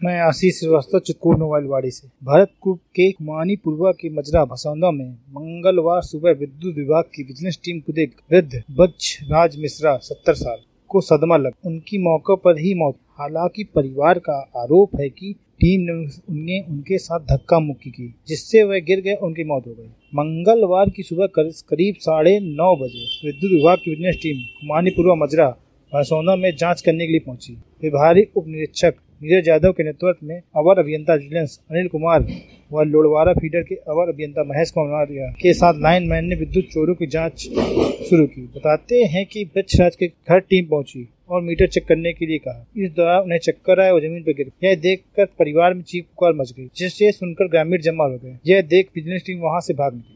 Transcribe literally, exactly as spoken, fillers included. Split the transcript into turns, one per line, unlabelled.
मैं आशीष श्रीवास्तव चितकुर नोवालवाड़ी से। भरतपुर के कुमानीपुरवा के मजरा भसौंदा में मंगलवार सुबह विद्युत विभाग की विजिलेंस टीम को देख वृद्ध बज्रराज मिश्रा सत्तर साल को सदमा लगा। उनकी मौके पर ही मौत। हालांकि परिवार का आरोप है कि टीम ने उन्हें उनके साथ धक्का मुक्की की, जिससे वह गिर गए, उनकी मौत हो गई। मंगलवार की सुबह करीब साढ़े नौ बजे विद्युत विभाग की विजिलेंस टीम कुमानीपुरवा मजरा भसौंदा में जांच करने के लिए पहुंची। विभागीय उप निरीक्षक नीरज यादव के नेतृत्व में अवर अभियंता विजिलेंस अनिल कुमार व लोडवारा फीडर के अवर अभियंता महेश कुमार के साथ लाइनमैन ने विद्युत चोरों की जांच शुरू की। बताते हैं कि बज्रराज के घर टीम पहुंची और मीटर चेक करने के लिए कहा। इस दौरान उन्हें चक्कर आए और जमीन पर गिर। यह देखकर परिवार में चीख पुकार मच गई, जिससे सुनकर ग्रामीण जमा हो गए। यह देख विजिलेंस टीम वहां से भाग निकली।